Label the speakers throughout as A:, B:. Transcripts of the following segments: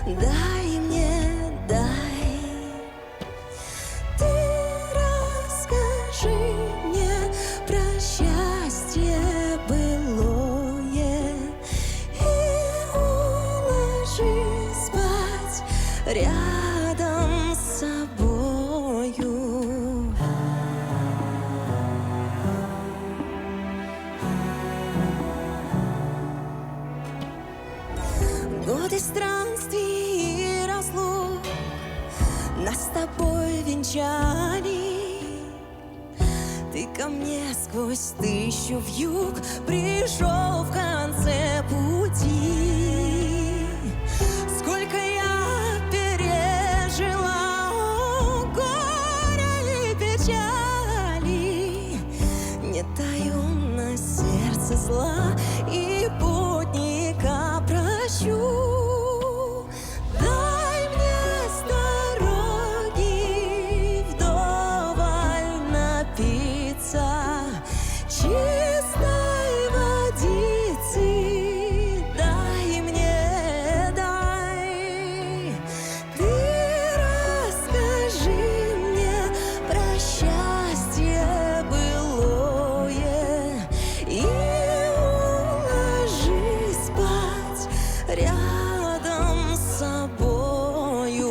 A: дай мне, дай. Ты расскажи мне про счастье былое и уложи спать рядом с собою. Годы странствий и разлук нас с тобой венчали. Ты ко мне сквозь тысячу вьюг пришел в конце пути. Сколько я пережила горя и печали, не таю на сердце зла и путника прощу. Дай мне с дороги вдоволь напиться чистой водицы. Дай мне, дай. Ты расскажи мне про счастье былое и уложи спать рядом с собою.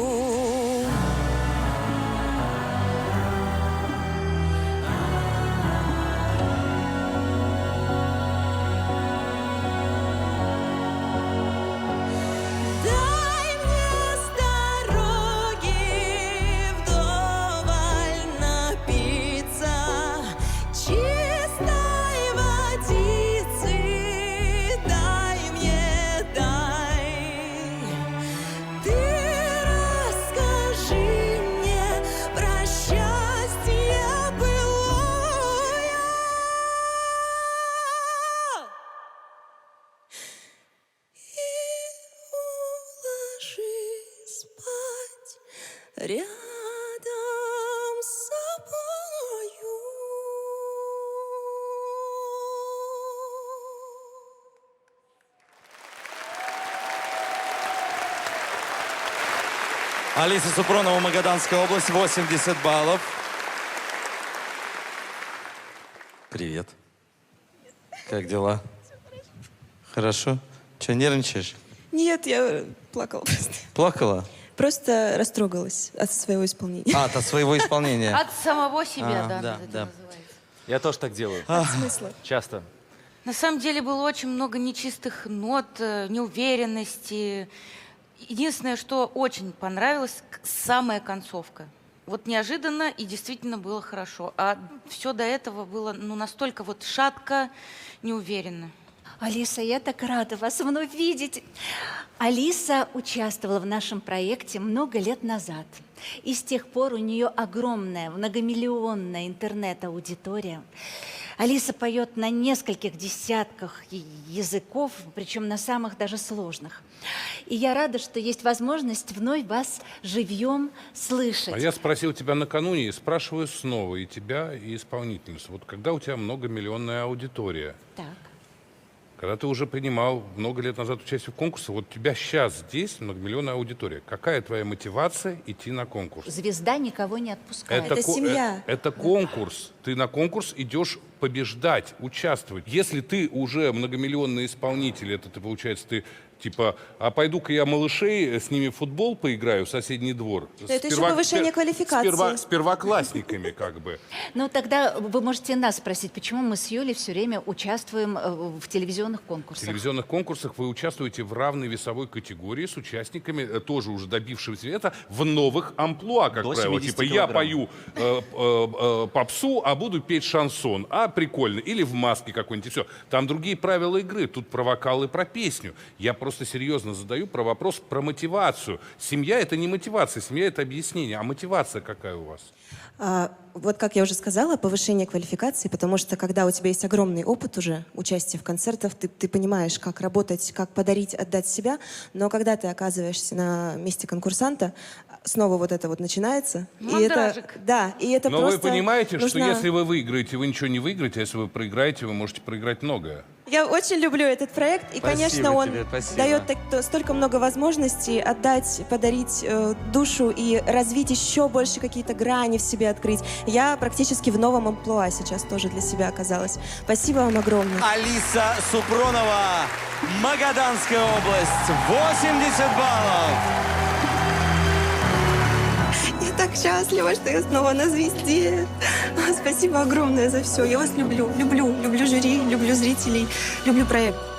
A: Дай мне с дороги вдоволь напиться чистой водицы. Дай мне, дай. Ты расскажи мне про счастье былое и уложи спать рядом с собою.
B: Алиса Супронова, Магаданская область, 80 баллов. Привет. Как дела? Хорошо. Че, нервничаешь?
A: Нет, я плакала просто.
B: Плакала?
A: Просто растрогалась от своего исполнения.
B: А, от своего исполнения.
C: От самого себя,
B: А,
C: да,
B: да,
C: это
B: да.
C: называется.
D: Я тоже так делаю.
A: Смысла?
D: Часто.
C: На самом деле было очень много нечистых нот, неуверенности. Единственное, что очень понравилось, самая концовка. Вот неожиданно и действительно было хорошо. А все до этого было настолько вот шатко, неуверенно.
E: Алиса, я так рада вас вновь видеть. Алиса участвовала в нашем проекте много лет назад. И с тех пор у нее огромная, многомиллионная интернет-аудитория. Алиса поет на нескольких десятках языков, причем на самых даже сложных. И я рада, что есть возможность вновь вас живьем слышать.
F: А я спросил тебя накануне и спрашиваю снова и тебя, и исполнительницу. Вот когда у тебя многомиллионная аудитория,
E: Так.
F: когда ты уже принимал много лет назад участие в конкурсе, вот у тебя сейчас здесь многомиллионная аудитория. Какая твоя мотивация идти на конкурс?
E: Звезда никого не отпускает.
A: Это семья.
F: Это конкурс. Ты на конкурс идешь побеждать, участвовать. Если ты уже многомиллионный исполнитель, это ты, получается, ты типа, а пойду-ка я малышей с ними в футбол поиграю в соседний двор.
A: Это еще повышение квалификации.
F: С первоклассниками, как бы.
E: Ну, тогда вы можете нас спросить, почему мы с Юлей все время участвуем в телевизионных
F: В
E: конкурсах.
F: телевизионных конкурсах вы участвуете в равной весовой категории с участниками, тоже уже добившимися это, в новых амплуа, как
D: До
F: правило.
D: 70
F: Типа, я
D: килограмм.
F: пою попсу, а буду петь шансон. А, прикольно. Или в маске какой-нибудь. Все. Там другие правила игры. Тут про вокал и про песню. Я просто серьезно задаю про вопрос про мотивацию. Семья — это не мотивация, семья — это объяснение. А мотивация какая у вас?
A: Вот как я уже сказала, повышение квалификации, потому что когда у тебя есть огромный опыт уже участия в концертах, ты понимаешь, как работать, как подарить, отдать себя, но когда ты оказываешься на месте конкурсанта, снова вот это вот начинается. И это, да, и это
F: Но
A: просто
F: вы понимаете,
A: нужно...
F: что если вы выиграете, вы ничего не выиграете, а если вы проиграете, вы можете проиграть многое.
A: Я очень люблю этот проект, и,
B: Спасибо
A: конечно, он
B: тебе, спасибо.
A: дает столько много возможностей отдать, подарить душу и развить еще больше какие-то грани в себе открыть. Я практически в новом амплуа сейчас тоже для себя оказалась. Спасибо вам огромное.
B: Алиса Супронова, Магаданская область, 80 баллов.
A: Я так счастлива, что я снова на звезде. Спасибо огромное за все. Я вас люблю, люблю, люблю жюри, люблю зрителей, люблю проект.